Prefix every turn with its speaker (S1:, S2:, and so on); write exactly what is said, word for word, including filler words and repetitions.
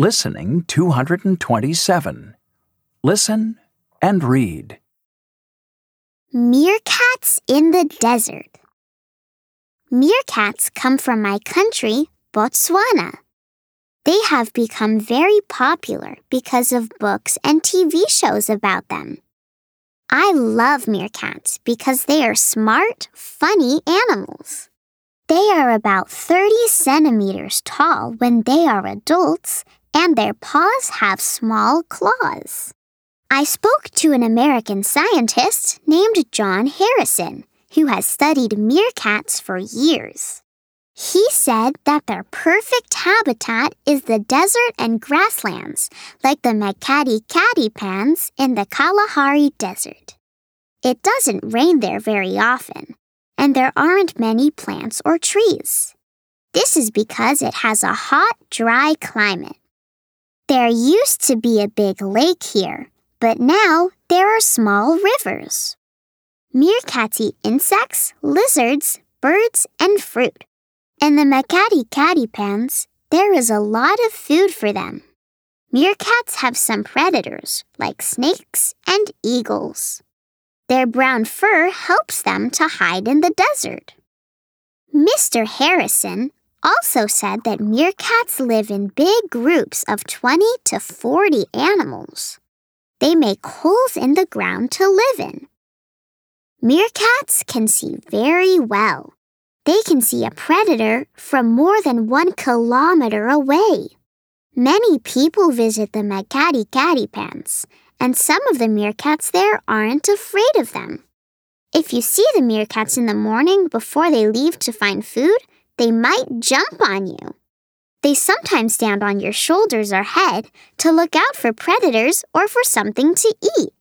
S1: Listening two hundred twenty-seven. Listen and read.
S2: Meerkats in the desert. Meerkats come from my country, Botswana. They have become very popular because of books and T V shows about them. I love meerkats because they are smart, funny animals. They are about thirty centimeters tall when they are adults, and their paws have small claws. I spoke to an American scientist named John Harrison, who has studied meerkats for years. He said that their perfect habitat is the desert and grasslands, like the Makati-Kati-Pans in the Kalahari Desert. It doesn't rain there very often, and there aren't many plants or trees. This is because it has a hot, dry climate. There used to be a big lake here, but now there are small rivers. Meerkats eat insects, lizards, birds, and fruit. In the Makati-Kati-Pans, there is a lot of food for them. Meerkats have some predators, like snakes and eagles. Their brown fur helps them to hide in the desert. Mister Harrison also said that meerkats live in big groups of twenty to forty animals. They make holes in the ground to live in. Meerkats can see very well. They can see a predator from more than one kilometer away. Many people visit the Makati-Kati-Pans, and some of the meerkats there aren't afraid of them. If you see the meerkats in the morning before they leave to find food, they might jump on you. They sometimes stand on your shoulders or head to look out for predators or for something to eat.